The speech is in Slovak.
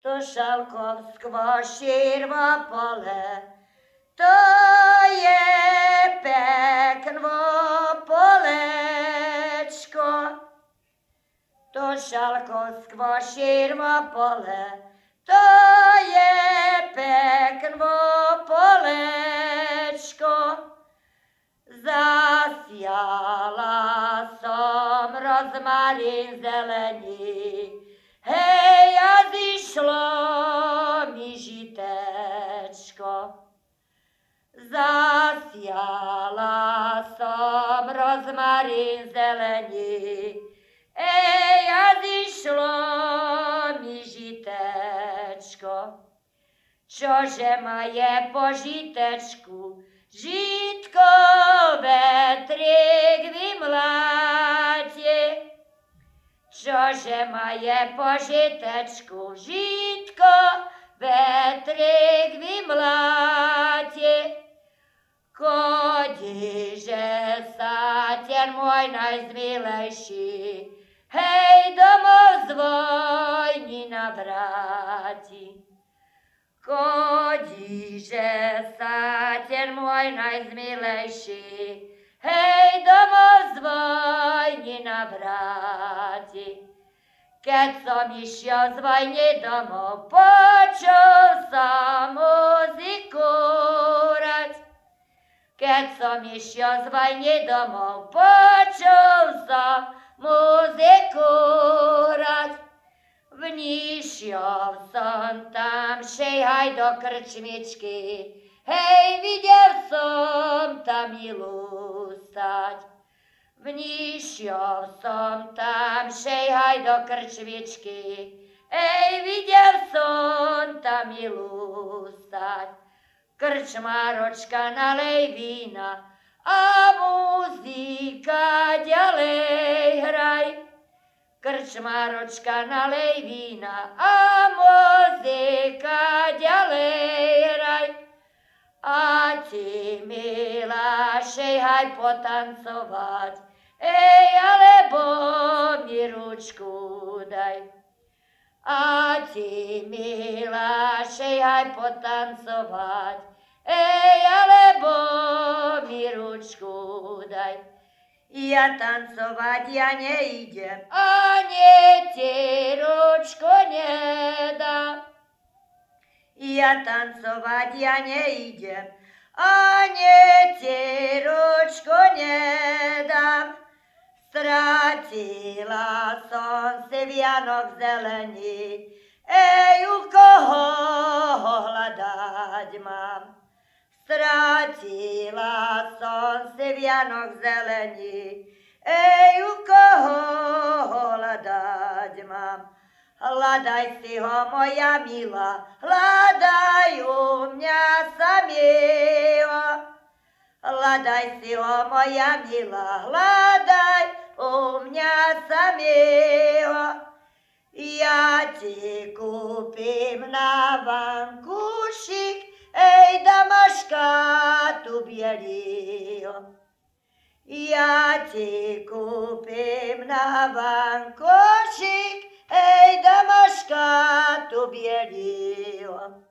то Шалковського ширма поле, то є пекно полечко, то Шалковського ширма поле, то є пекно полечко, засяла сом розмарин зелені, гей, а зійшло мі житечко. Засяла сом розмарин зелені, ей, а зійшло мі житечко. Чоже має по житечку, житко ветрик вимлаті. Чоже має по житечку, житко ветрик вимлаті. Коді же сатєр мой найзмілейший, гей, домов з войні на враті. Коді же сатєр мой найзмілейший, гей, домов з войні на враті. Keď som išiel z vojny domov, počul som muziku hrať. Keď som išiel z vojny domov, počul som muziku hrať. Vnišiel som tam šejhaj do krčmičky, hej, videl som tam milú stať. Vnišiel som tam šejhaj do krčmičky, ej, videl som tam milú stať. Krčmáročka nalej vína a muzika ďalej hraj. Krčmáročka nalej vína a muzika ďalej hraj. A ti, milá, šejhaj potancovať, ej, alebo mi ručku daj. A ti, milá, šejhaj potancovať, ej, alebo mi ručku daj. Ja tancovať ja neidem, ani ti ručku nedám. Ja tancovať ja neidem, ani ti ručku nedám. Stratila som si Vianok zelení, ej, u koho hľadať mám. Stratila som si Vianok zelení, ej, u koho hľadať mám. Hľadaj si ho, moja milá, hľadaj u mňa samého. Hľadaj si ho, moja milá, hľadaj u mňa samého. Ja ti kúpim na vankušik, ej, damaška tu bielýho. Ja ti kúpim na vankušik, ej, damaška tu bielýho.